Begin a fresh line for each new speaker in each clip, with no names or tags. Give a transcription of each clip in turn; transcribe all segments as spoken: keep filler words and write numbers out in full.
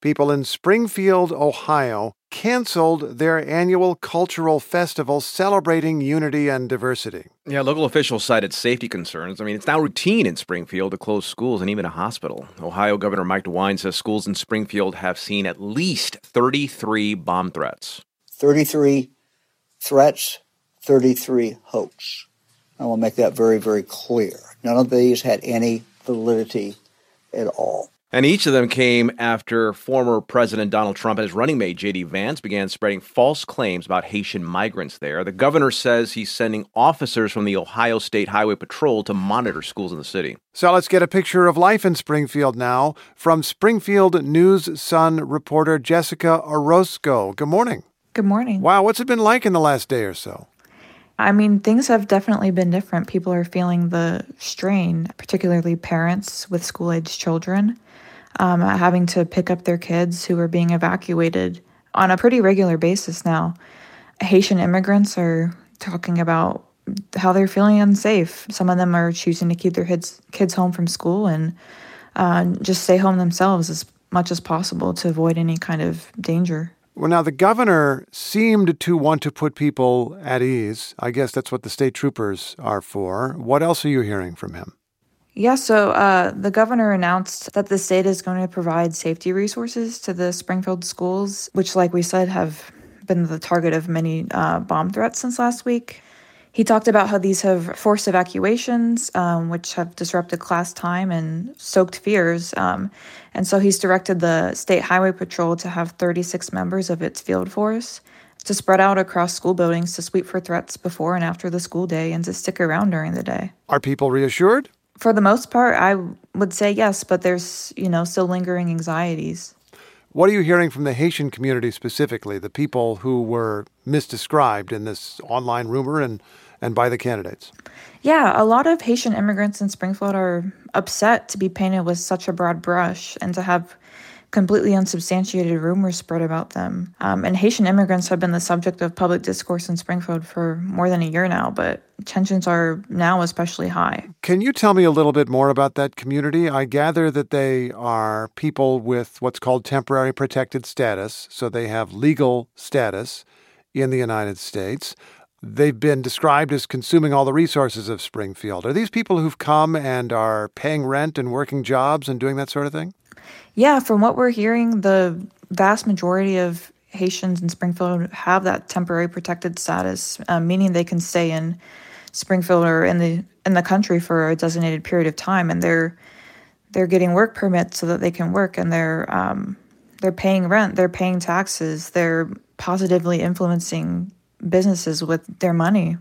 People in Springfield, Ohio, canceled their annual cultural festival celebrating unity and diversity.
Yeah, local officials cited safety concerns. I mean, it's now routine in Springfield to close schools and even a hospital. Ohio Governor Mike DeWine says schools in Springfield have seen at least thirty-three bomb threats.
thirty-three threats, thirty-three hoax. I want to make that very, very clear. None of these had any validity at all.
And each of them came after former President Donald Trump and his running mate, J D. Vance, began spreading false claims about Haitian migrants there. The governor says he's sending officers from the Ohio State Highway Patrol to monitor schools in the city.
So let's get a picture of life in Springfield now from Springfield News-Sun reporter Jessica Orozco. Good morning.
Good morning.
Wow, what's it been like in the last day or so?
I mean, things have definitely been different. People are feeling the strain, particularly parents with school-aged children. Um, having to pick up their kids who are being evacuated on a pretty regular basis now. Haitian immigrants are talking about how they're feeling unsafe. Some of them are choosing to keep their kids, kids home from school and uh, just stay home themselves as much as possible to avoid any kind of danger.
Well, now, the governor seemed to want to put people at ease. I guess that's what the state troopers are for. What else are you hearing from him?
Yeah, so uh, the governor announced that the state is going to provide safety resources to the Springfield schools, which, like we said, have been the target of many uh, bomb threats since last week. He talked about how these have forced evacuations, um, which have disrupted class time and stoked fears. Um, and so he's directed the State Highway Patrol to have thirty-six members of its field force to spread out across school buildings to sweep for threats before and after the school day and to stick around during the day.
Are people reassured?
For the most part, I would say yes, but there's, you know, still lingering anxieties.
What are you hearing from the Haitian community specifically, the people who were misdescribed in this online rumor and, and by the candidates?
Yeah, a lot of Haitian immigrants in Springfield are upset to be painted with such a broad brush and to have completely unsubstantiated rumors spread about them. Um, and Haitian immigrants have been the subject of public discourse in Springfield for more than a year now, but tensions are now especially high.
Can you tell me a little bit more about that community? I gather that they are people with what's called temporary protected status, so they have legal status in the United States. They've been described as consuming all the resources of Springfield. Are these people who've come and are paying rent and working jobs and doing that sort of thing?
Yeah, from what we're hearing, the vast majority of Haitians in Springfield have that temporary protected status, uh, meaning they can stay in Springfield or in the in the country for a designated period of time, and they're they're getting work permits so that they can work, and they're um, they're paying rent, they're paying taxes, they're positively influencing businesses with their money.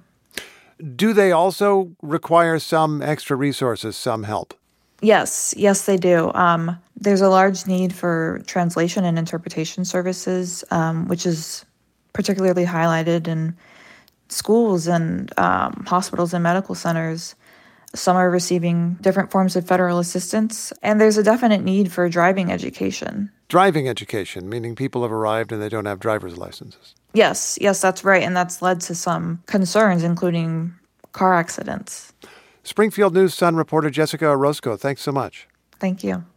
Do they also require some extra resources, some help?
Yes, yes, they do. Um, there's a large need for translation and interpretation services, um, which is particularly highlighted in schools and um, hospitals and medical centers. Some are receiving different forms of federal assistance, and there's a definite need for driving education.
Driving education, meaning people have arrived and they don't have driver's licenses.
Yes, yes, that's right, and that's led to some concerns, including car accidents.
Springfield News-Sun reporter Jessica Orozco, thanks so much.
Thank you.